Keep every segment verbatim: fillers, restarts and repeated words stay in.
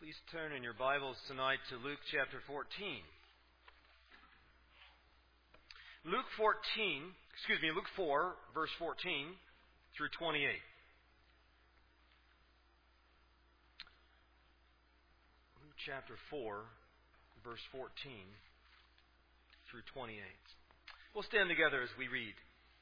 Please turn in your Bibles tonight to Luke chapter fourteen. Luke fourteen, excuse me, Luke four, verse fourteen through twenty-eight. Luke chapter four, verse fourteen through twenty-eight. We'll stand together as we read.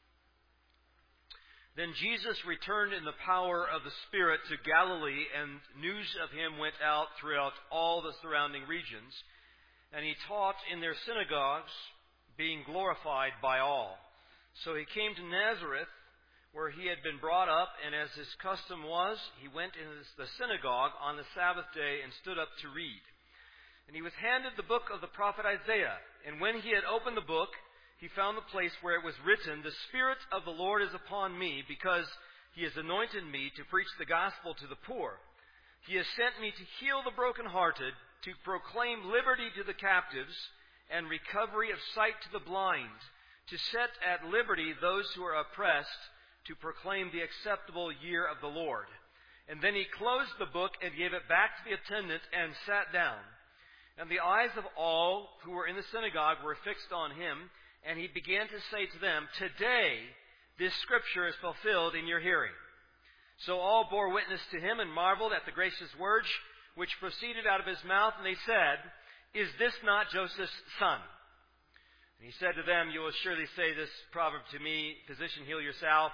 Then Jesus returned in the power of the Spirit to Galilee, and news of him went out throughout all the surrounding regions. And he taught in their synagogues, being glorified by all. So he came to Nazareth, where he had been brought up, and as his custom was, he went into the synagogue on the Sabbath day and stood up to read. And he was handed the book of the prophet Isaiah. And when he had opened the book, he found the place where it was written, "The Spirit of the Lord is upon me, because he has anointed me to preach the gospel to the poor. He has sent me to heal the brokenhearted, to proclaim liberty to the captives, and recovery of sight to the blind, to set at liberty those who are oppressed, to proclaim the acceptable year of the Lord." And then he closed the book and gave it back to the attendant and sat down. And the eyes of all who were in the synagogue were fixed on him. And he began to say to them, "Today this scripture is fulfilled in your hearing." So all bore witness to him and marveled at the gracious words which proceeded out of his mouth. And they said, "Is this not Joseph's son?" And he said to them, "You will surely say this proverb to me, 'Physician, heal yourself.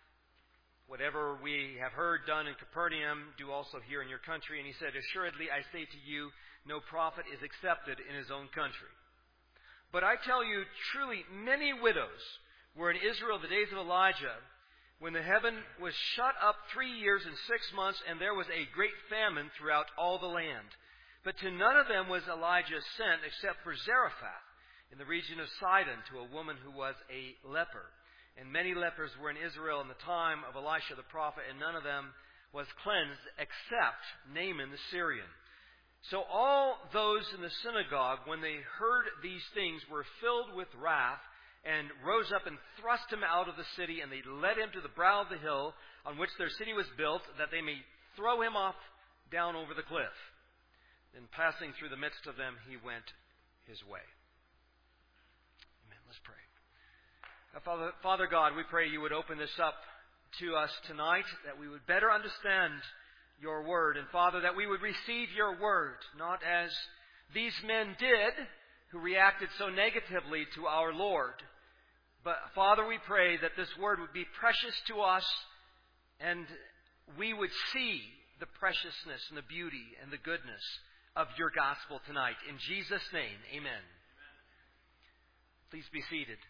Whatever we have heard done in Capernaum, do also here in your country." And he said, "Assuredly, I say to you, no prophet is accepted in his own country. But I tell you, truly, many widows were in Israel the days of Elijah, when the heaven was shut up three years and six months, and there was a great famine throughout all the land. But to none of them was Elijah sent, except for Zarephath, in the region of Sidon, to a woman who was a leper. And many lepers were in Israel in the time of Elisha the prophet, and none of them was cleansed, except Naaman the Syrian. So all those in the synagogue, when they heard these things, were filled with wrath, and rose up and thrust him out of the city, and they led him to the brow of the hill on which their city was built, that they may throw him off down over the cliff. Then passing through the midst of them, he went his way. Amen. Let's pray. Now, Father, Father God, we pray you would open this up to us tonight, that we would better understand your word. And Father, that we would receive your word, not as these men did, who reacted so negatively to our Lord. But Father, we pray that this word would be precious to us, and we would see the preciousness and the beauty and the goodness of your gospel tonight. In Jesus' name, amen. Amen. Please be seated.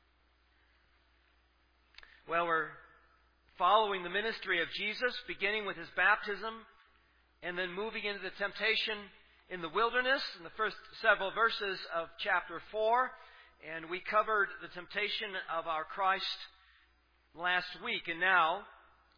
Well, we're following the ministry of Jesus, beginning with his baptism and then moving into the temptation in the wilderness in the first several verses of chapter four. And we covered the temptation of our Christ last week. And now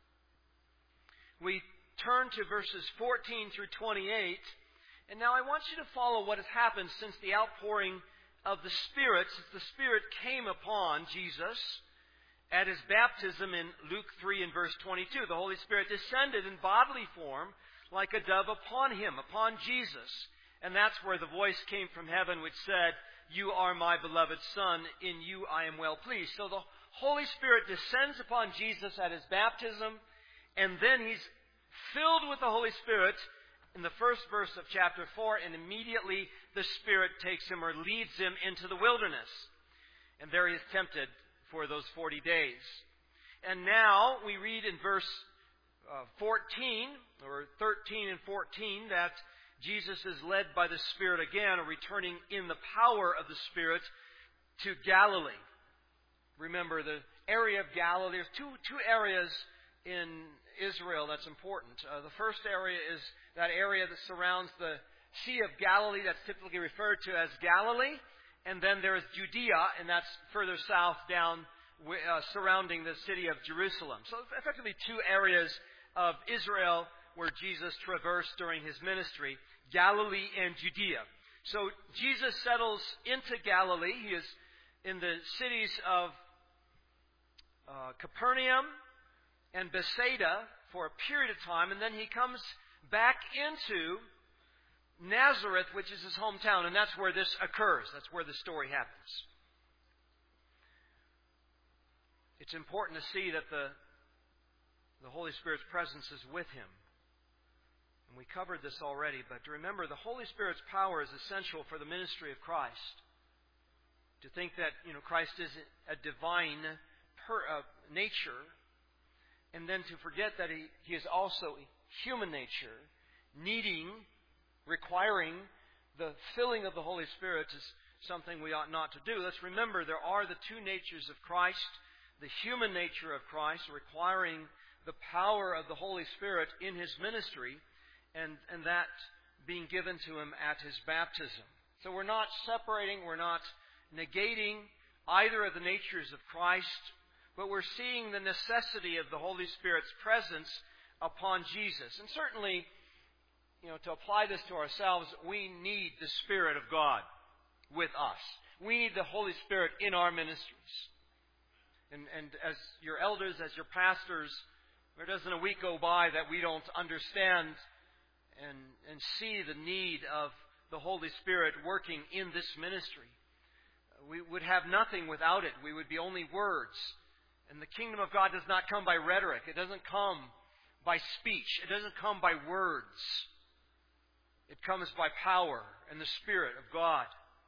we turn to verses fourteen through twenty-eight. And now I want you to follow what has happened since the outpouring of the Spirit, since the Spirit came upon Jesus at his baptism in Luke three and verse twenty-two. The Holy Spirit descended in bodily form like a dove upon him, upon Jesus. And that's where the voice came from heaven which said, "You are my beloved Son, in you I am well pleased." So the Holy Spirit descends upon Jesus at his baptism, and then he's filled with the Holy Spirit in the first verse of chapter four, and immediately the Spirit takes him or leads him into the wilderness. And there he is tempted for those forty days. And now we read in verse uh, fourteen, or thirteen and fourteen, that Jesus is led by the Spirit again, or returning in the power of the Spirit to Galilee. Remember, the area of Galilee, there's two, two areas in Israel that's important. Uh, the first area is that area that surrounds the Sea of Galilee, that's typically referred to as Galilee. And then there is Judea, and that's further south down, uh, surrounding the city of Jerusalem. So effectively two areas of Israel where Jesus traversed during his ministry, Galilee and Judea. So Jesus settles into Galilee. He is in the cities of uh, Capernaum and Bethsaida for a period of time, and then he comes back into Nazareth, which is his hometown, and that's where this occurs. That's where the story happens. It's important to see that the, the Holy Spirit's presence is with him. And we covered this already, but remember, the Holy Spirit's power is essential for the ministry of Christ. To think that, you know, Christ is a divine per, uh, nature, and then to forget that he, he is also human nature, needing, requiring the filling of the Holy Spirit is something we ought not to do. Let's remember there are the two natures of Christ, the human nature of Christ, requiring the power of the Holy Spirit in his ministry, and, and that being given to him at his baptism. So we're not separating, we're not negating either of the natures of Christ, but we're seeing the necessity of the Holy Spirit's presence upon Jesus. And certainly, you know, to apply this to ourselves, we need the Spirit of God with us. We need the Holy Spirit in our ministries. And, and as your elders, as your pastors, there doesn't a week go by that we don't understand and, and see the need of the Holy Spirit working in this ministry. We would have nothing without it. We would be only words. And the kingdom of God does not come by rhetoric. It doesn't come by speech. It doesn't come by words. It comes by power and the Spirit of God.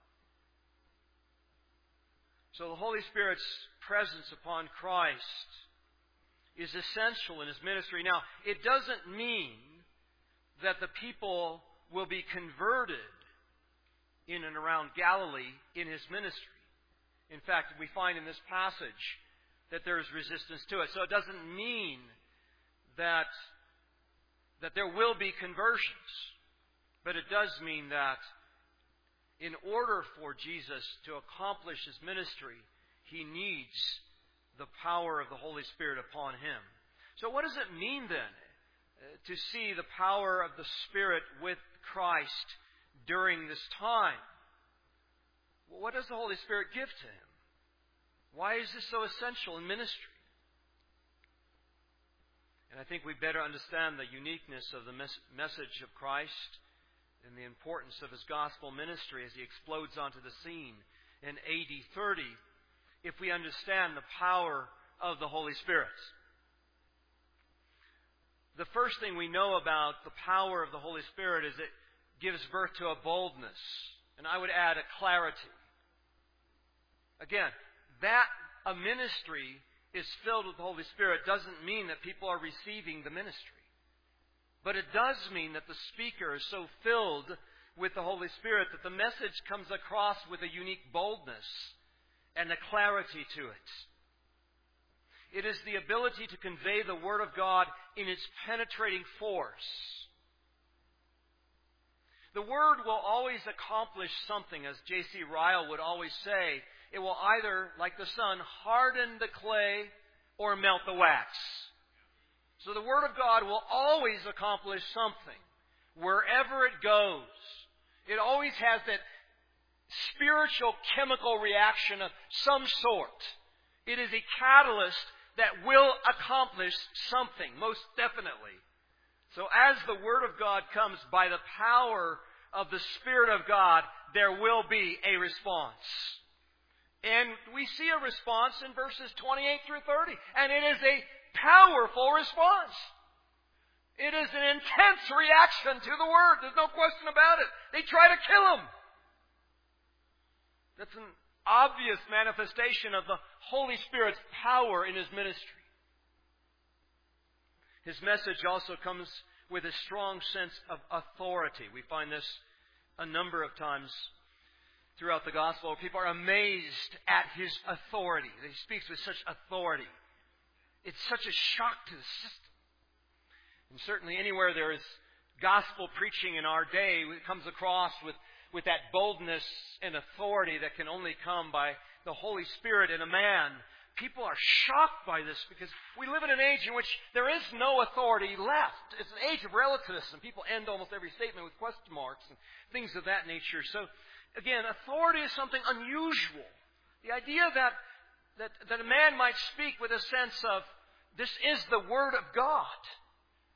So the Holy Spirit's presence upon Christ is essential in his ministry. Now, it doesn't mean that the people will be converted in and around Galilee in his ministry. In fact, we find in this passage that there is resistance to it. So it doesn't mean that, that there will be conversions. But it does mean that in order for Jesus to accomplish his ministry, he needs the power of the Holy Spirit upon him. So what does it mean then to see the power of the Spirit with Christ during this time? Well, what does the Holy Spirit give to him? Why is this so essential in ministry? And I think we better understand the uniqueness of the mes- message of Christ and the importance of his gospel ministry as he explodes onto the scene in A D thirty if we understand the power of the Holy Spirit. The first thing we know about the power of the Holy Spirit is it gives birth to a boldness, and I would add a clarity. Again, that a ministry is filled with the Holy Spirit doesn't mean that people are receiving the ministry. But it does mean that the speaker is so filled with the Holy Spirit that the message comes across with a unique boldness and a clarity to it. It is the ability to convey the Word of God in its penetrating force. The Word will always accomplish something, as J C Ryle would always say. It will either, like the sun, harden the clay or melt the wax. So the Word of God will always accomplish something wherever it goes. It always has that spiritual chemical reaction of some sort. It is a catalyst that will accomplish something, most definitely. So as the Word of God comes by the power of the Spirit of God, there will be a response. And we see a response in verses twenty-eight through thirty. And it is a powerful response. It is an intense reaction to the Word. There's no question about it. They try to kill him. That's an obvious manifestation of the Holy Spirit's power in his ministry. His message also comes with a strong sense of authority. We find this a number of times throughout the Gospel. People are amazed at his authority. He speaks with such authority. It's such a shock to the system. And certainly anywhere there is gospel preaching in our day, it comes across with, with that boldness and authority that can only come by the Holy Spirit in a man. People are shocked by this because we live in an age in which there is no authority left. It's an age of relativism. People end almost every statement with question marks and things of that nature. So, again, authority is something unusual. The idea that, that, that a man might speak with a sense of, this is the Word of God.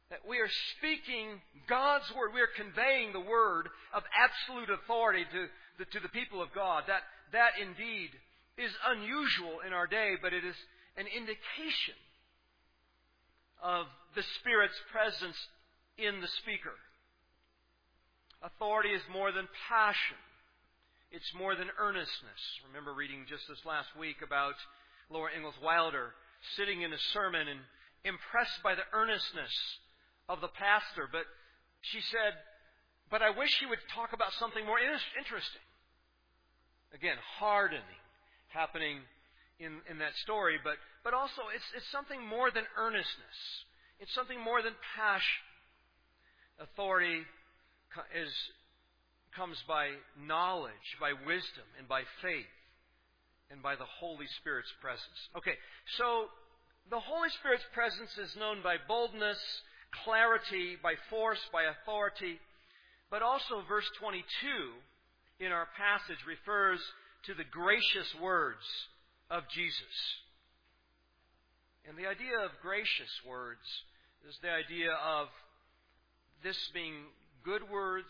That we are speaking God's Word. We are conveying the Word of absolute authority to the, to the people of God. That, that indeed is unusual in our day, but it is an indication of the Spirit's presence in the speaker. Authority is more than passion. It's more than earnestness. Remember reading just this last week about Laura Ingalls Wilder sitting in a sermon and impressed by the earnestness of the pastor. But she said, but I wish he would talk about something more interesting. Again, hardening happening in, in that story. But, but also it's, it's something more than earnestness. It's something more than passion. Authority is comes by knowledge, by wisdom, and by faith, and by the Holy Spirit's presence. Okay, so the Holy Spirit's presence is known by boldness, clarity, by force, by authority, but also verse twenty-two in our passage refers to the gracious words of Jesus. And the idea of gracious words is the idea of this being good words,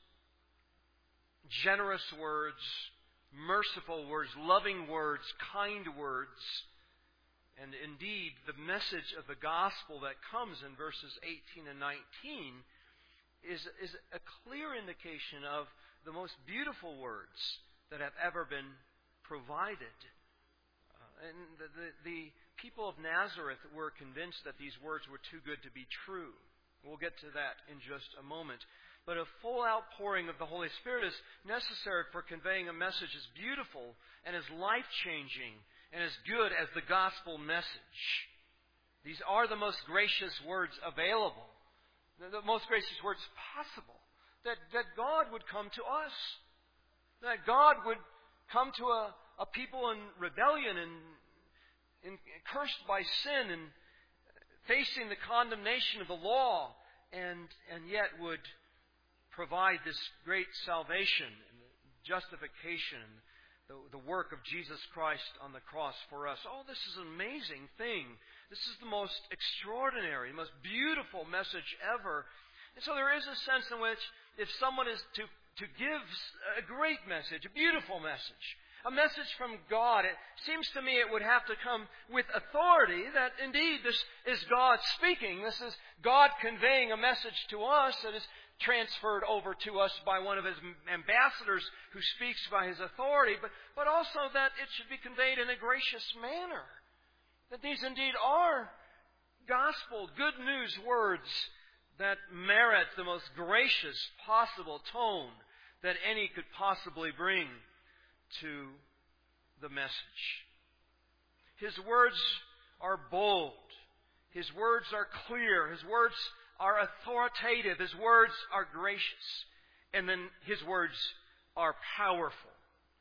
generous words, merciful words, loving words, kind words. And indeed, the message of the gospel that comes in verses eighteen and nineteen is, is a clear indication of the most beautiful words that have ever been provided. Uh, and the, the, the people of Nazareth were convinced that these words were too good to be true. We'll get to that in just a moment. But a full outpouring of the Holy Spirit is necessary for conveying a message as beautiful and as life-changing and as good as the gospel message. These are the most gracious words available, the most gracious words possible. That, that God would come to us. That God would come to a, a people in rebellion and, and cursed by sin and facing the condemnation of the law, and, and yet would provide this great salvation and justification, the, the work of Jesus Christ on the cross for us. Oh, this is an amazing thing. This is the most extraordinary, most beautiful message ever. And so there is a sense in which if someone is to, to give a great message, a beautiful message, a message from God, it seems to me it would have to come with authority that indeed this is God speaking. This is God conveying a message to us that is transferred over to us by one of His ambassadors who speaks by His authority, but, but also that it should be conveyed in a gracious manner. That these indeed are gospel, good news words that merit the most gracious possible tone that any could possibly bring to the message. His words are bold. His words are clear. His words are authoritative. His words are gracious. And then His words are powerful.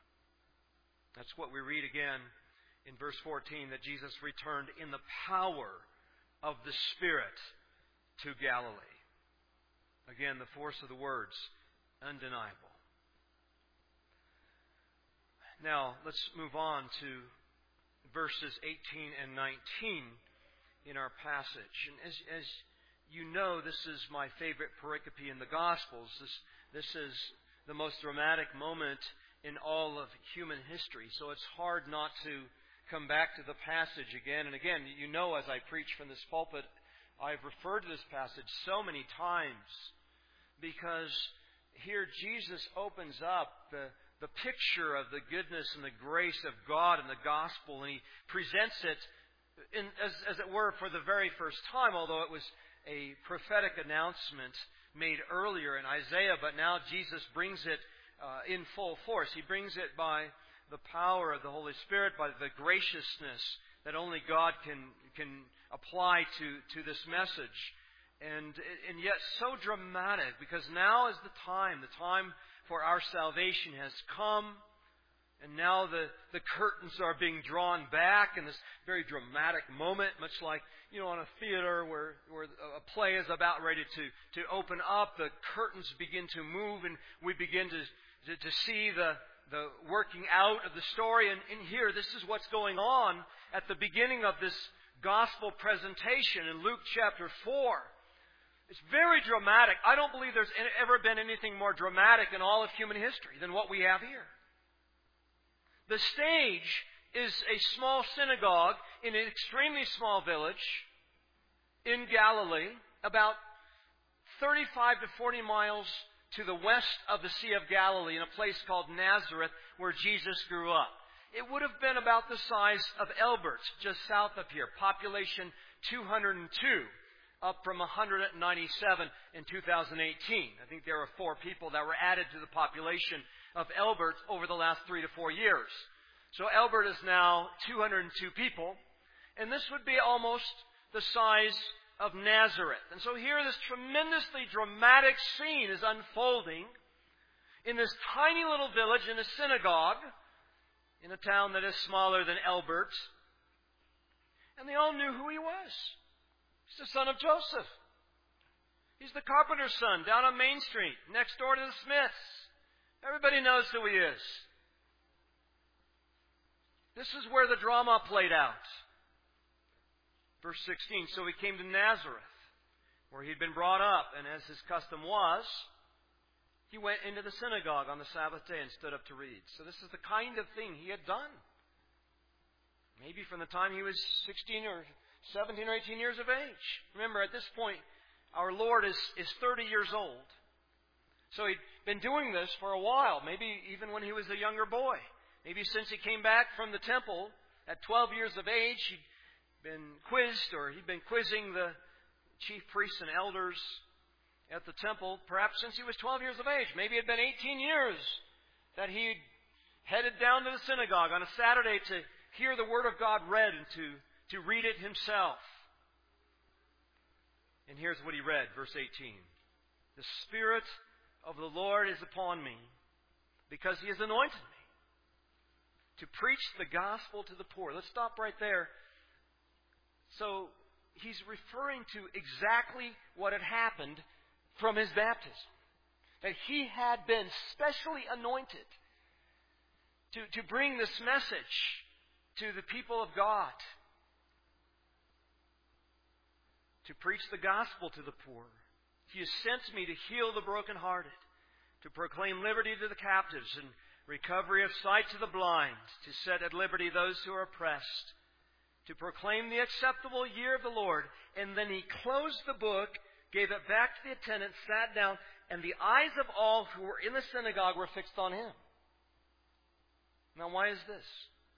That's what we read again in verse fourteen, that Jesus returned in the power of the Spirit to Galilee. Again, the force of the words, undeniable. Now, let's move on to verses eighteen and nineteen in our passage. And as, as you know, this is my favorite pericope in the Gospels. This, this is the most dramatic moment in all of human history. So it's hard not to come back to the passage again and again. You know, as I preach from this pulpit, I've referred to this passage so many times because here Jesus opens up the the picture of the goodness and the grace of God in the gospel, and He presents it in, as, as it were for the very first time, although it was a prophetic announcement made earlier in Isaiah, but now Jesus brings it uh, in full force. He brings it by the power of the Holy Spirit, by the graciousness that only God can, can apply to, to this message. And, and yet so dramatic, because now is the time, the time for our salvation has come, and now the, the curtains are being drawn back in this very dramatic moment, much like, you know, on a theater where, where a play is about ready to, to open up, the curtains begin to move, and we begin to, to, to see the, the working out of the story. And, and here, this is what's going on at the beginning of this gospel presentation in Luke chapter four. It's very dramatic. I don't believe there's ever been anything more dramatic in all of human history than what we have here. The stage is a small synagogue in an extremely small village in Galilee, about thirty-five to forty miles to the west of the Sea of Galilee, in a place called Nazareth, where Jesus grew up. It would have been about the size of Elbert, just south of here. Population two hundred two, up from one hundred ninety-seven in two thousand eighteen. I think there were four people that were added to the population of Elbert over the last three to four years. So Elbert is now two hundred two people, and this would be almost the size of Nazareth. And so here this tremendously dramatic scene is unfolding in this tiny little village, in a synagogue, in a town that is smaller than Elbert. And they all knew who he was. He's the son of Joseph. He's the carpenter's son down on Main Street, next door to the Smiths. Everybody knows who he is. This is where the drama played out. Verse sixteen, so he came to Nazareth, where he'd been brought up, and as his custom was, he went into the synagogue on the Sabbath day and stood up to read. So this is the kind of thing he had done. Maybe from the time he was sixteen or seventeen or eighteen years of age. Remember, at this point, our Lord is, is thirty years old. So he'd been doing this for a while, maybe even when he was a younger boy. Maybe since he came back from the temple at twelve years of age, he'd been quizzed, or he'd been quizzing the chief priests and elders at the temple, perhaps since he was twelve years of age. Maybe it had been eighteen years that he'd headed down to the synagogue on a Saturday to hear the Word of God read and to, to read it himself. And here's what he read, verse eighteen. The Spirit of the Lord is upon me, because He has anointed me to preach the gospel to the poor. Let's stop right there. So he's referring to exactly what had happened from his baptism. That he had been specially anointed to, to bring this message to the people of God. To preach the gospel to the poor. He has sent me to heal the brokenhearted, to proclaim liberty to the captives and recovery of sight to the blind, to set at liberty those who are oppressed, to proclaim the acceptable year of the Lord. And then he closed the book, gave it back to the attendant, sat down, and the eyes of all who were in the synagogue were fixed on him. Now, why is this?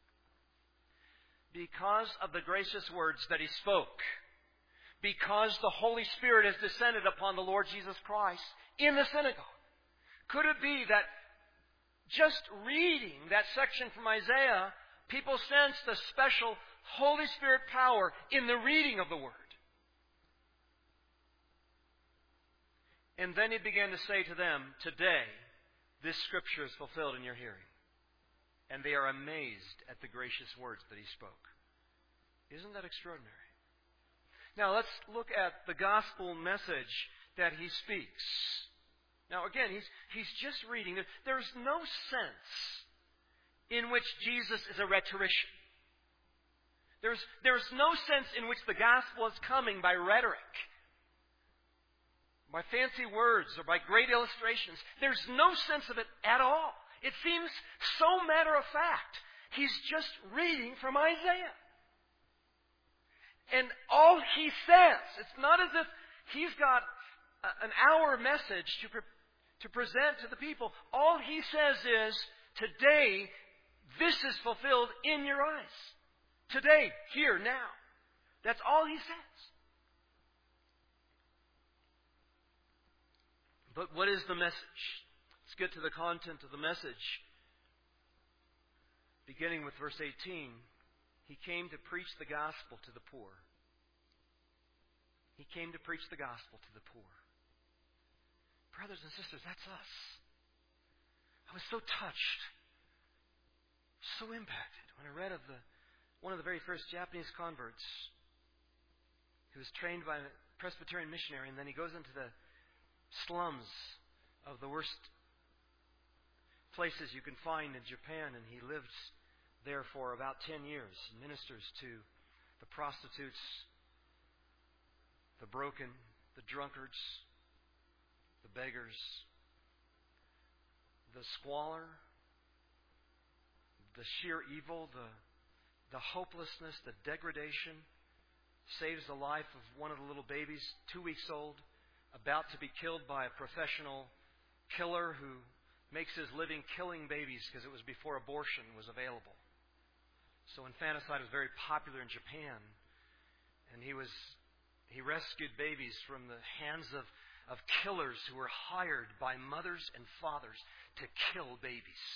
Because of the gracious words that he spoke. Because the Holy Spirit has descended upon the Lord Jesus Christ in the synagogue. Could it be that just reading that section from Isaiah, people sensed the special Holy Spirit power in the reading of the Word? And then he began to say to them, today, this Scripture is fulfilled in your hearing. And they are amazed at the gracious words that he spoke. Isn't that extraordinary? Now let's look at the gospel message that he speaks. Now again, he's, he's just reading. There's no sense in which Jesus is a rhetorician. There's, there's no sense in which the gospel is coming by rhetoric, by fancy words, or by great illustrations. There's no sense of it at all. It seems so matter of fact. He's just reading from Isaiah. And all he says, it's not as if he's got an hour message to, pre- to present to the people. All he says is, today, this is fulfilled in your eyes. Today, here, now. That's all he says. But what is the message? Let's get to the content of the message. Beginning with verse eighteen. He came to preach the gospel to the poor. He came to preach the gospel to the poor. Brothers and sisters, that's us. I was so touched, so impacted when I read of the one of the very first Japanese converts who was trained by a Presbyterian missionary, and then he goes into the slums of the worst places you can find in Japan, and he lives there for about ten years, ministers to the prostitutes, the broken, the drunkards, the beggars, the squalor, the sheer evil, the, the hopelessness, the degradation, saves the life of one of the little babies, two weeks old, about to be killed by a professional killer who makes his living killing babies because it was before abortion was available. So infanticide was very popular in Japan. And he was he rescued babies from the hands of, of killers who were hired by mothers and fathers to kill babies.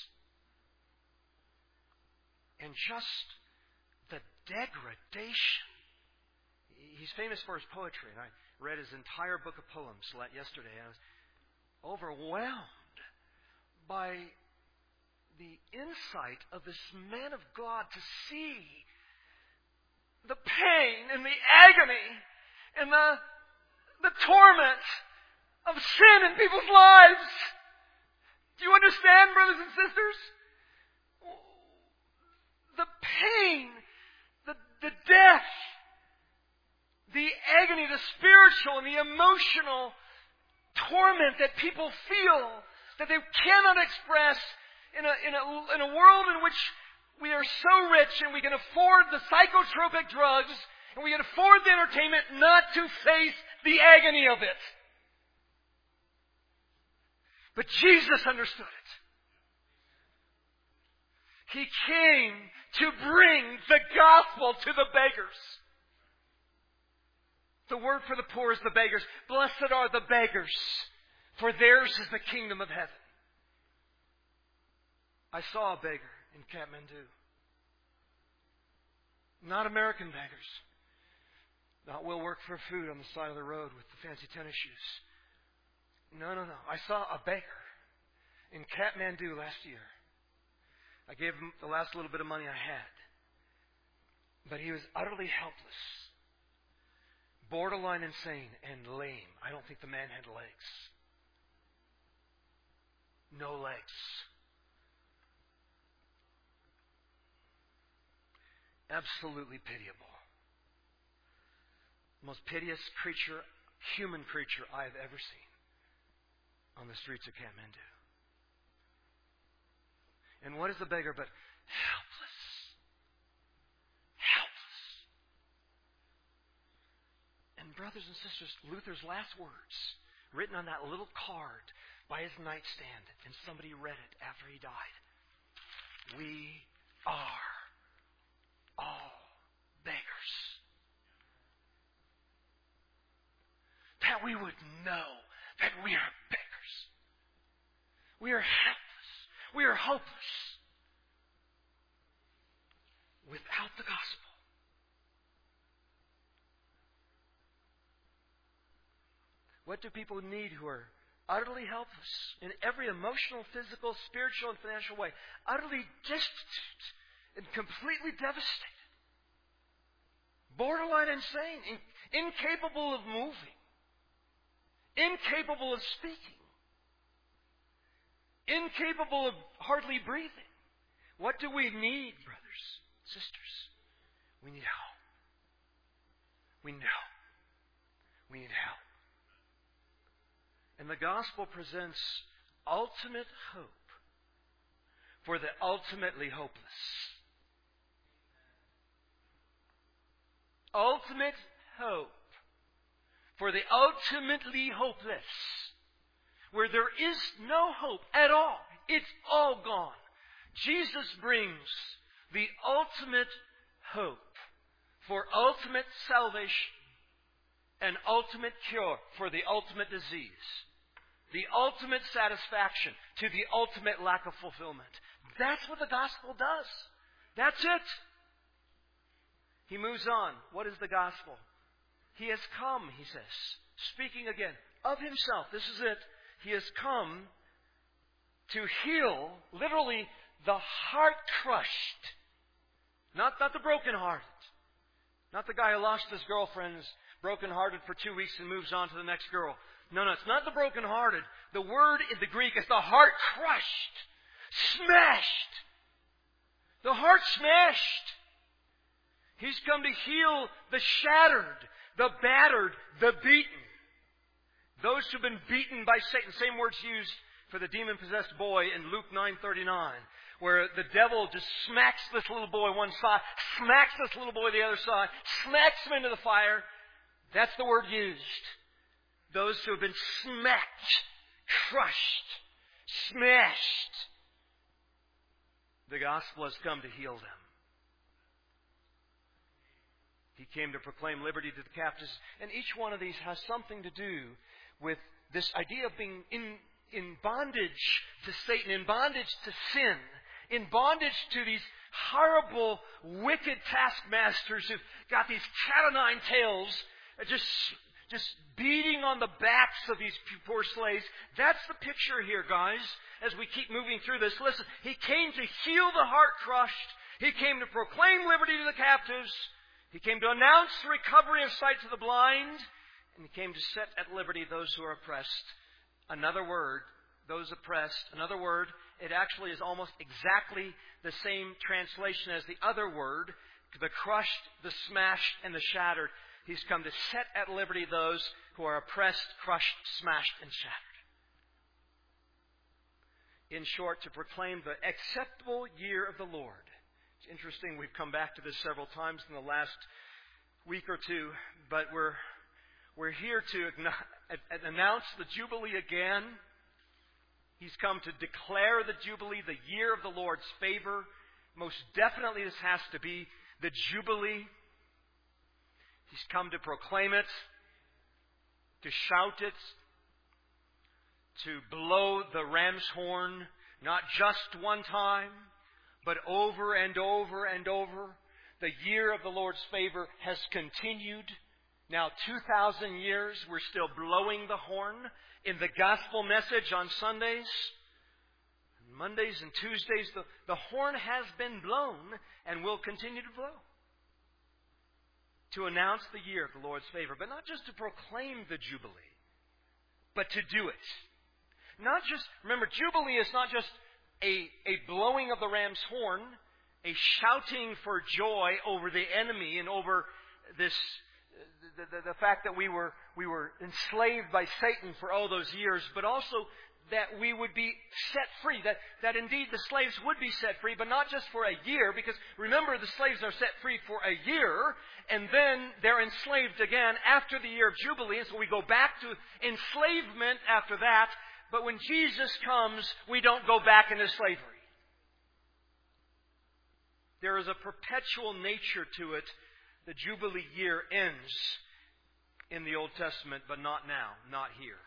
And just the degradation. He's famous for his poetry, and I read his entire book of poems yesterday, and I was overwhelmed by the insight of this man of God to see the pain and the agony and the, the torment of sin in people's lives. Do you understand, brothers and sisters? The pain, the, the death, the agony, the spiritual and the emotional torment that people feel that they cannot express in a, in a, in a world in which we are so rich and we can afford the psychotropic drugs and we can afford the entertainment not to face the agony of it. But Jesus understood it. He came to bring the gospel to the beggars. The word for the poor is the beggars. Blessed are the beggars, for theirs is the kingdom of heaven. I saw a beggar in Kathmandu. Not American beggars. Not will work for food on the side of the road with the fancy tennis shoes. No, no, no. I saw a beggar in Kathmandu last year. I gave him the last little bit of money I had. But he was utterly helpless. Borderline insane and lame. I don't think the man had legs. No legs. Absolutely pitiable. The most piteous creature, human creature I have ever seen on the streets of Kathmandu. And what is the beggar but helpless? Helpless. And brothers and sisters, Luther's last words, written on that little card by his nightstand, and somebody read it after he died. We are all beggars. That we would know that we are beggars. We are helpless. We are hopeless. Without the gospel. What do people need who are utterly helpless in every emotional, physical, spiritual, and financial way? Utterly destitute and completely devastated. Borderline insane. In, incapable of moving. Incapable of speaking. Incapable of hardly breathing. What do we need, brothers, sisters? We need help. We need help. We need help. And the gospel presents ultimate hope for the ultimately hopeless. Ultimate hope for the ultimately hopeless. Where there is no hope at all. It's all gone. Jesus brings the ultimate hope for ultimate salvation and ultimate cure for the ultimate disease. The ultimate satisfaction to the ultimate lack of fulfillment. That's what the gospel does. That's it. He moves on. What is the gospel? He has come, he says, speaking again of himself. This is it. He has come to heal, literally, the heart-crushed. Not, not the broken-hearted. Not the guy who lost his girlfriend, is broken-hearted for two weeks and moves on to the next girl. No, no, it's not the broken-hearted. The word in the Greek is the heart-crushed. Smashed. The heart smashed. He's come to heal the shattered, the battered, the beaten. Those who've been beaten by Satan. Same words used for the demon-possessed boy in Luke nine thirty-nine, where the devil just smacks this little boy one side, smacks this little boy the other side, smacks him into the fire. That's the word used. Those who have been smacked, crushed, smashed. The gospel has come to heal them. He came to proclaim liberty to the captives. And each one of these has something to do with this idea of being in, in bondage to Satan, in bondage to sin, in bondage to these horrible, wicked taskmasters who've got these cat o' nine tails, just, just beating on the backs of these poor slaves. That's the picture here, guys, as we keep moving through this. Listen, He came to heal the heart crushed. He came to proclaim liberty to the captives. He came to announce the recovery of sight to the blind. And He came to set at liberty those who are oppressed. Another word, those oppressed. Another word, it actually is almost exactly the same translation as the other word, the crushed, the smashed, and the shattered. He's come to set at liberty those who are oppressed, crushed, smashed, and shattered. In short, to proclaim the acceptable year of the Lord. It's interesting, we've come back to this several times in the last week or two, but we're we're here to announce the Jubilee again. He's come to declare the Jubilee, the year of the Lord's favor. Most definitely this has to be the Jubilee. He's come to proclaim it, to shout it, to blow the ram's horn, not just one time, but over and over and over. The year of the Lord's favor has continued. Now, two thousand years, we're still blowing the horn in the gospel message on Sundays. Mondays and Tuesdays, the, the horn has been blown and will continue to blow. To announce the year of the Lord's favor, but not just to proclaim the Jubilee, but to do it. Not just, remember, Jubilee is not just a, a blowing of the ram's horn, a shouting for joy over the enemy and over this, the, the, the fact that we were, we were enslaved by Satan for all those years, but also that we would be set free, that, that indeed the slaves would be set free, but not just for a year, because remember, the slaves are set free for a year, and then they're enslaved again after the year of Jubilee, and so we go back to enslavement after that, but when Jesus comes, we don't go back into slavery. There is a perpetual nature to it. The Jubilee year ends in the Old Testament, but not now, not here.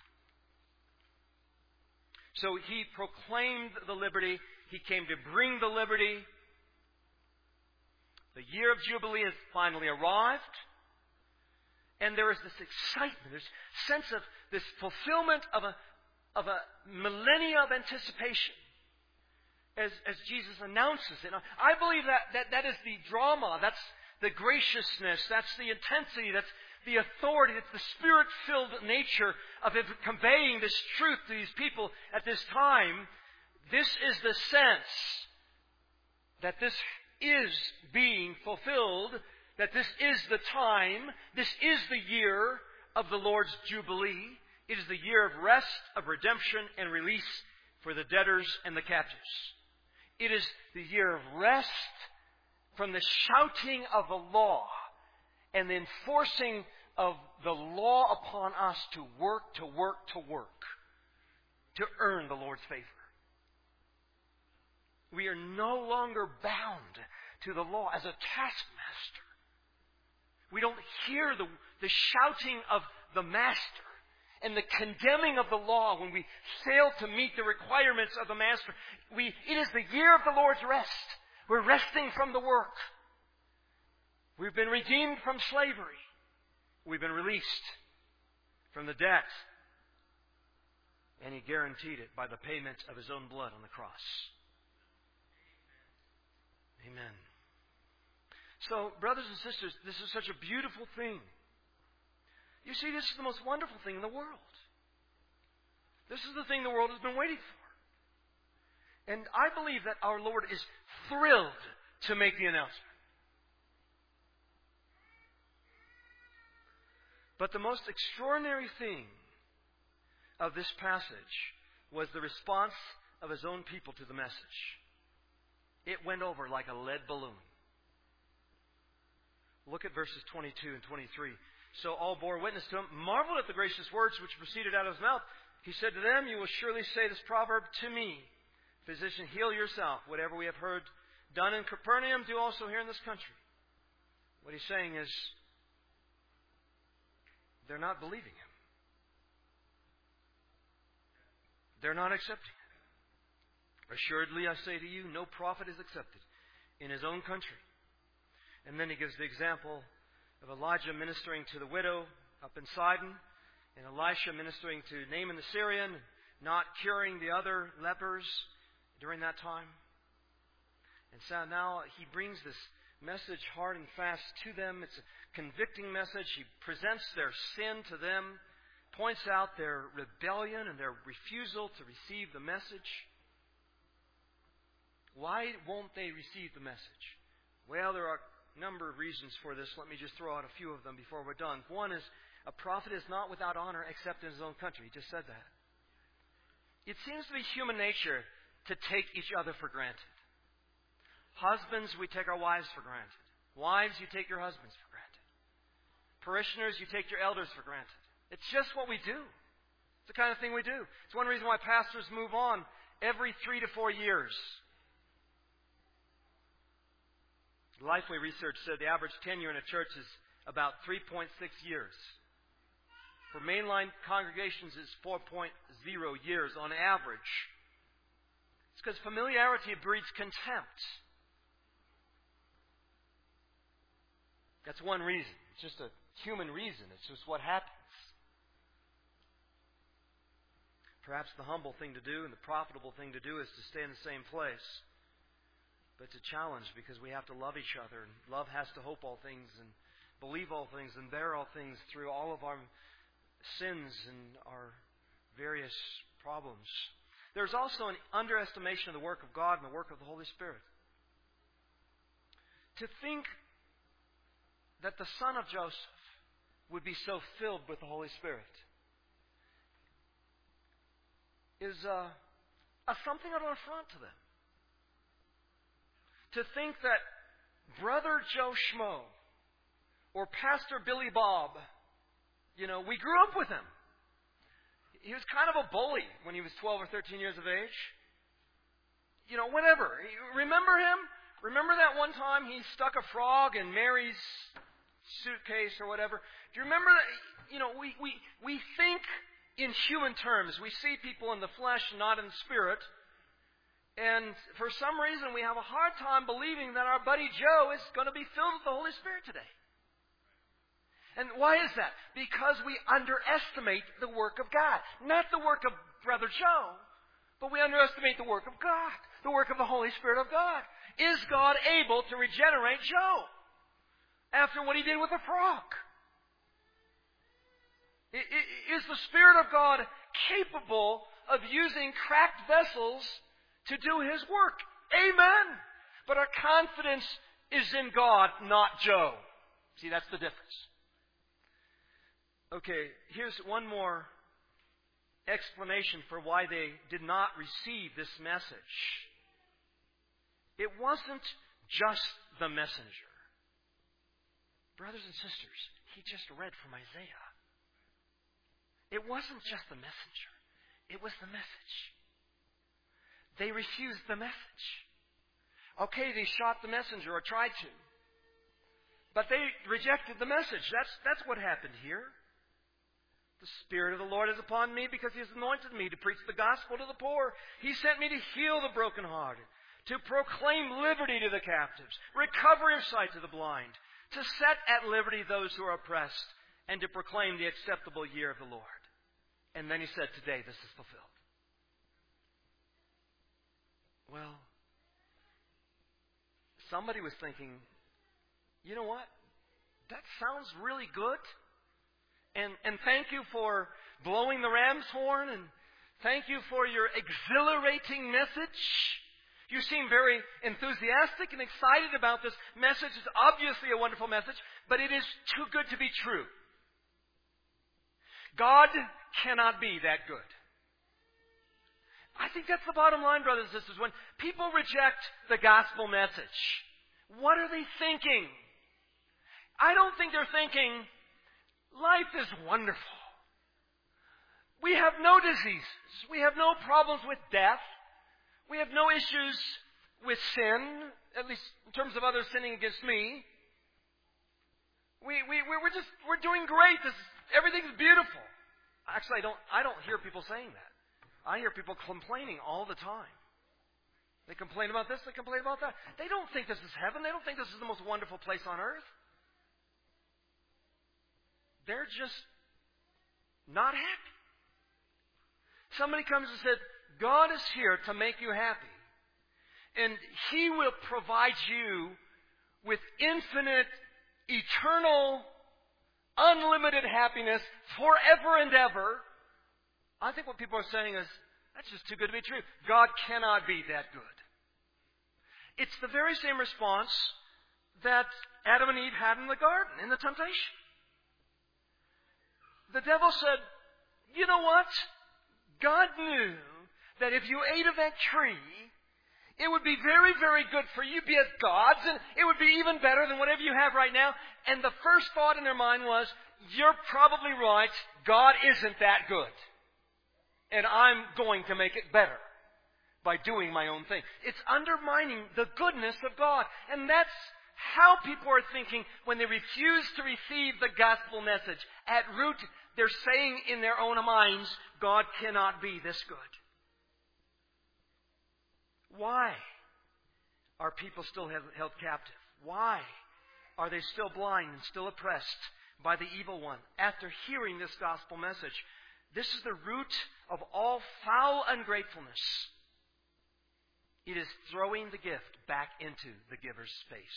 So He proclaimed the liberty. He came to bring the liberty. The year of Jubilee has finally arrived. And there is this excitement, this sense of this fulfillment of a, of a millennia of anticipation as, as Jesus announces it. Now, I believe that, that that is the drama, that's the graciousness, that's the intensity, that's the authority, it's the Spirit-filled nature of it conveying this truth to these people at this time. This is the sense that this is being fulfilled, that this is the time, this is the year of the Lord's Jubilee. It is the year of rest, of redemption, and release for the debtors and the captives. It is the year of rest from the shouting of the law and the enforcing of the law upon us to work, to work, to work, to earn the Lord's favor. We are no longer bound to the law as a taskmaster. We don't hear the, the shouting of the master and the condemning of the law when we fail to meet the requirements of the master. We, it is the year of the Lord's rest. We're resting from the work. We've been redeemed from slavery. We've been released from the debt. And He guaranteed it by the payment of His own blood on the cross. Amen. So, brothers and sisters, this is such a beautiful thing. You see, this is the most wonderful thing in the world. This is the thing the world has been waiting for. And I believe that our Lord is thrilled to make the announcement. But the most extraordinary thing of this passage was the response of his own people to the message. It went over like a lead balloon. Look at verses twenty-two and twenty-three. So all bore witness to him, marveled at the gracious words which proceeded out of his mouth. He said to them, you will surely say this proverb to me, physician, heal yourself. Whatever we have heard done in Capernaum, do also here in this country. What he's saying is, they're not believing him. They're not accepting it. Assuredly, I say to you, no prophet is accepted in his own country. And then he gives the example of Elijah ministering to the widow up in Sidon, and Elisha ministering to Naaman the Syrian, not curing the other lepers during that time. And so now he brings this message hard and fast to them. It's a convicting message. He presents their sin to them, points out their rebellion and their refusal to receive the message. Why won't they receive the message? Well, there are a number of reasons for this. Let me just throw out a few of them before we're done. One is, a prophet is not without honor except in his own country. He just said that. It seems to be human nature to take each other for granted. Husbands, we take our wives for granted. Wives, you take your husbands for granted. Parishioners, you take your elders for granted. It's just what we do. It's the kind of thing we do. It's one reason why pastors move on every three to four years. Lifeway research said the average tenure in a church is about three point six years. For mainline congregations, it's four point oh years on average. It's because familiarity breeds contempt. That's one reason. It's just a human reason. It's just what happens. Perhaps the humble thing to do and the profitable thing to do is to stay in the same place. But it's a challenge because we have to love each other. And love has to hope all things and believe all things and bear all things through all of our sins and our various problems. There's also an underestimation of the work of God and the work of the Holy Spirit. To think that the son of Joseph would be so filled with the Holy Spirit is uh, a something of an affront to them. To think that Brother Joe Schmo or Pastor Billy Bob, you know, we grew up with him. He was kind of a bully when he was twelve or thirteen years of age. You know, whatever. Remember him? Remember that one time he stuck a frog in Mary's suitcase or whatever? Do you remember that? You know, we, we, we think in human terms. We see people in the flesh, not in the spirit. And for some reason we have a hard time believing that our buddy Joe is going to be filled with the Holy Spirit today. And why is that? Because we underestimate the work of God. Not the work of Brother Joe, but we underestimate the work of God. The work of the Holy Spirit of God. Is God able to regenerate Joe after what he did with the frog? Is the Spirit of God capable of using cracked vessels to do His work? Amen. But our confidence is in God, not Joe. See, that's the difference. Okay, here's one more explanation for why they did not receive this message. It wasn't just the messenger. Brothers and sisters, he just read from Isaiah. It wasn't just the messenger. It was the message. They refused the message. Okay, they shot the messenger or tried to. But they rejected the message. That's, that's what happened here. The Spirit of the Lord is upon me because He has anointed me to preach the gospel to the poor. He sent me to heal the brokenhearted, to proclaim liberty to the captives, recovery of sight to the blind, to set at liberty those who are oppressed, and to proclaim the acceptable year of the Lord. And then He said, today this is fulfilled. Well, somebody was thinking, you know what? That sounds really good. And, and thank you for blowing the ram's horn, and thank you for your exhilarating message. You seem very enthusiastic and excited about this message. It's obviously a wonderful message, but it is too good to be true. God cannot be that good. I think that's the bottom line, brothers and sisters. When people reject the gospel message, what are they thinking? I don't think they're thinking, life is wonderful. We have no diseases. We have no problems with death. We have no issues with sin, at least in terms of others sinning against me. We, we, we're just, we're doing great. This, everything's beautiful. Actually, I don't, I don't hear people saying that. I hear people complaining all the time. They complain about this, they complain about that. They don't think this is heaven. They don't think this is the most wonderful place on earth. They're just not happy. Somebody comes and said, God is here to make you happy. And He will provide you with infinite, eternal, unlimited happiness forever and ever. I think what people are saying is, that's just too good to be true. God cannot be that good. It's the very same response that Adam and Eve had in the garden, in the temptation. The devil said, you know what? God knew that if you ate of that tree, it would be very, very good for you to be as gods, and it would be even better than whatever you have right now. And the first thought in their mind was, you're probably right, God isn't that good. And I'm going to make it better by doing my own thing. It's undermining the goodness of God. And that's how people are thinking when they refuse to receive the gospel message. At root, they're saying in their own minds, God cannot be this good. Why are people still held captive? Why are they still blind and still oppressed by the evil one after hearing this gospel message? This is the root of all foul ungratefulness. It is throwing the gift back into the giver's face.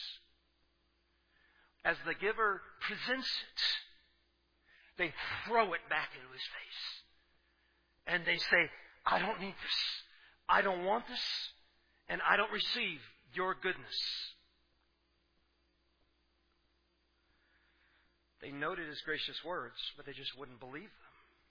As the giver presents it, they throw it back into his face. And they say, I don't need this. I don't want this. And I don't receive your goodness. They noted his gracious words, but they just wouldn't believe them.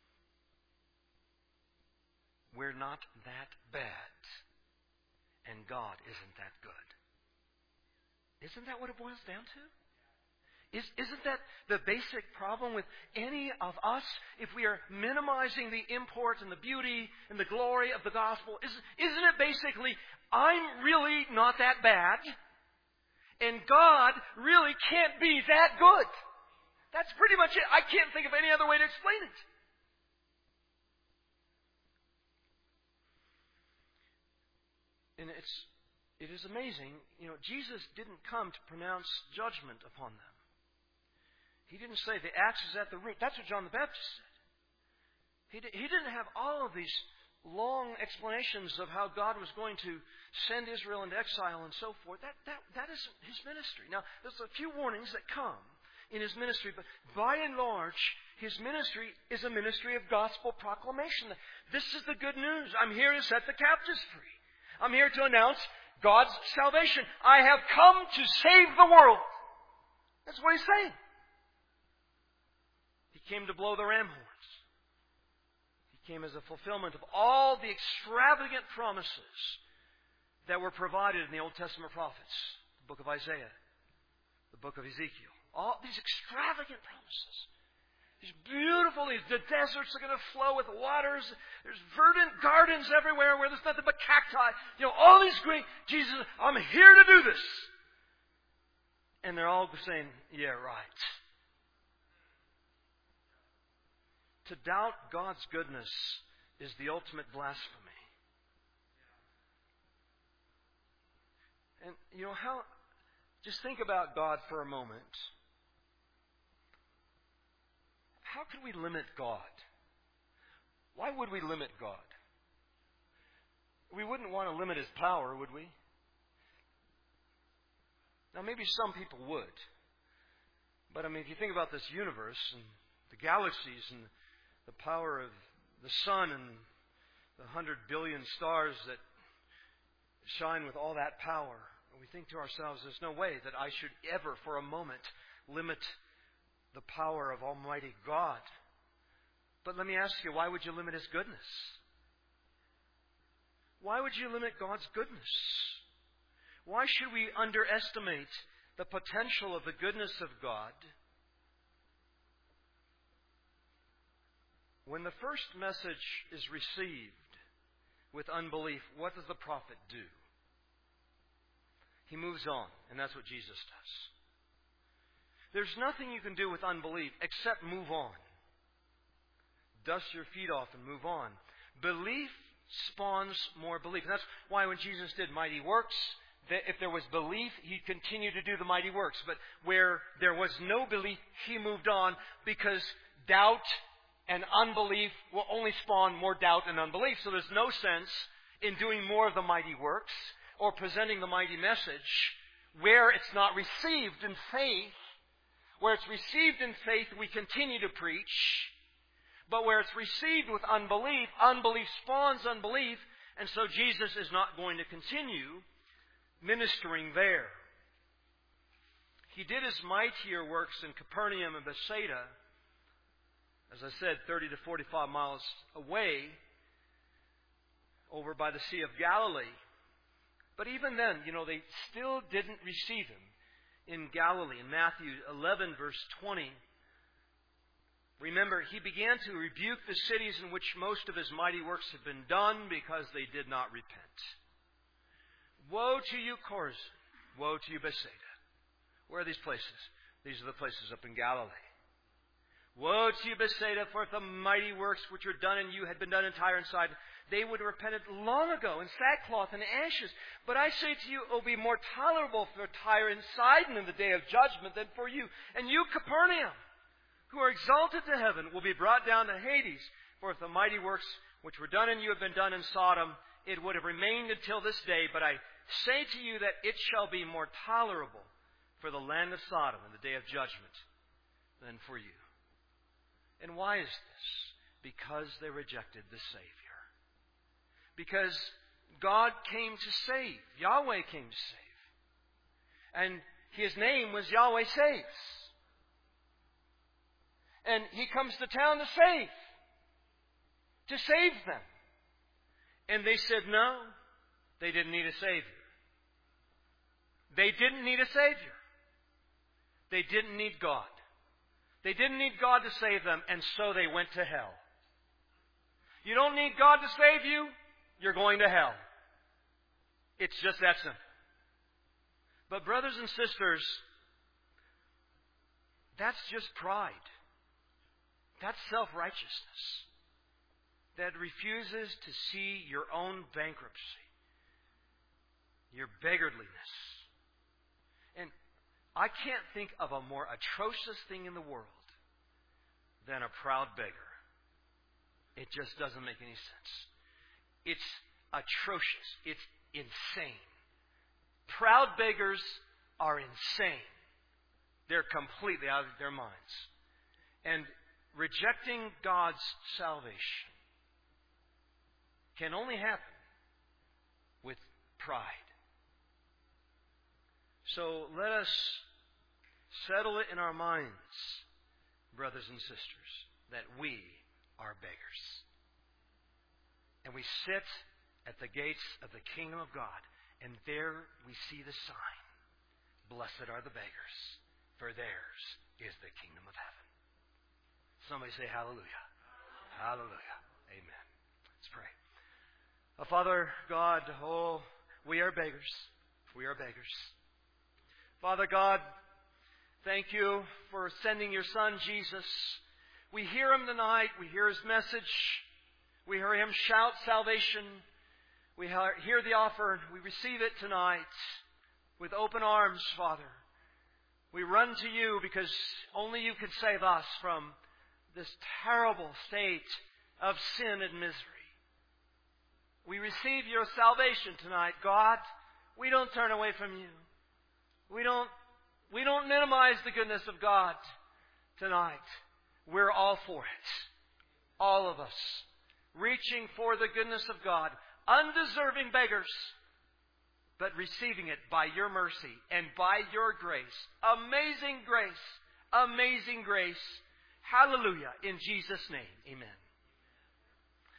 We're not that bad. And God isn't that good. Isn't that what it boils down to? Is, isn't that the basic problem with any of us if we are minimizing the import and the beauty and the glory of the gospel? Is, isn't it basically, I'm really not that bad, and God really can't be that good? That's pretty much it. I can't think of any other way to explain it. And it's, it is amazing, you know, Jesus didn't come to pronounce judgment upon them. He didn't say the axe is at the root. That's what John the Baptist said. He, did, he didn't have all of these long explanations of how God was going to send Israel into exile and so forth. That, that, that isn't his ministry. Now, there's a few warnings that come in his ministry, but by and large, his ministry is a ministry of gospel proclamation. This is the good news. I'm here to set the captives free. I'm here to announce God's salvation. I have come to save the world. That's what he's saying. He came to blow the ram horns. He came as a fulfillment of all the extravagant promises that were provided in the Old Testament prophets. The book of Isaiah, the book of Ezekiel. All these extravagant promises. These beautiful, these, the deserts are going to flow with waters. There's verdant gardens everywhere where there's nothing but cacti. You know, all these great, Jesus, I'm here to do this. And they're all saying, yeah, right. To doubt God's goodness is the ultimate blasphemy. And, you know, how, just think about God for a moment. How could we limit God? Why would we limit God? We wouldn't want to limit His power, would we? Now, maybe some people would. But, I mean, if you think about this universe and the galaxies and the power of the sun and the hundred billion stars that shine with all that power, we think to ourselves, there's no way that I should ever for a moment limit the power of Almighty God. But let me ask you, why would you limit His goodness? Why would you limit God's goodness? Why should we underestimate the potential of the goodness of God? When the first message is received with unbelief, what does the prophet do? He moves on, and that's what Jesus does. There's nothing you can do with unbelief except move on. Dust your feet off and move on. Belief spawns more belief. And that's why when Jesus did mighty works, that if there was belief, He'd continue to do the mighty works. But where there was no belief, He moved on, because doubt and unbelief will only spawn more doubt and unbelief. So there's no sense in doing more of the mighty works or presenting the mighty message where it's not received in faith. Where it's received in faith, we continue to preach. But where it's received with unbelief, unbelief spawns unbelief, and so Jesus is not going to continue ministering there. He did His mightier works in Capernaum and Bethsaida, as I said, thirty to forty-five miles away, over by the Sea of Galilee. But even then, you know, they still didn't receive Him in Galilee. In Matthew eleven, verse twenty, remember, He began to rebuke the cities in which most of His mighty works had been done because they did not repent. Woe to you, Chorazin! Woe to you, Bethsaida! Where are these places? These are the places up in Galilee. Woe to you, Bethsaida, for if the mighty works which were done in you had been done in Tyre and Sidon, they would have repented long ago in sackcloth and ashes. But I say to you, it will be more tolerable for Tyre and Sidon in the day of judgment than for you. And you, Capernaum, who are exalted to heaven, will be brought down to Hades. For if the mighty works which were done in you have been done in Sodom, it would have remained until this day. But I say to you that it shall be more tolerable for the land of Sodom in the day of judgment than for you. And why is this? Because they rejected the Savior. Because God came to save. Yahweh came to save. And His name was Yahweh Saves. And He comes to town to save. To save them. And they said no. They didn't need a Savior. They didn't need a Savior. They didn't need God. They didn't need God to save them, and so they went to hell. You don't need God to save you, you're going to hell. It's just that simple. But brothers and sisters, that's just pride. That's self-righteousness that refuses to see your own bankruptcy, your beggarliness. And I can't think of a more atrocious thing in the world than a proud beggar. It just doesn't make any sense. It's atrocious. It's insane. Proud beggars are insane. They're completely out of their minds. And rejecting God's salvation can only happen with pride. So let us settle it in our minds, brothers and sisters, that we are beggars. And we sit at the gates of the kingdom of God, and there we see the sign, blessed are the beggars, for theirs is the kingdom of heaven. Somebody say hallelujah. Hallelujah. Amen. Let's pray. Oh, Father God, oh, we are beggars. We are beggars. Father God, thank You for sending Your Son, Jesus. We hear Him tonight. We hear His message. We hear Him shout salvation. We hear the offer. We receive it tonight with open arms, Father. We run to You because only You can save us from this terrible state of sin and misery. We receive Your salvation tonight, God. We don't turn away from You. We don't, we don't minimize the goodness of God tonight. We're all for it. All of us. Reaching for the goodness of God. Undeserving beggars. But receiving it by Your mercy and by Your grace. Amazing grace. Amazing grace. Hallelujah. In Jesus' name, amen.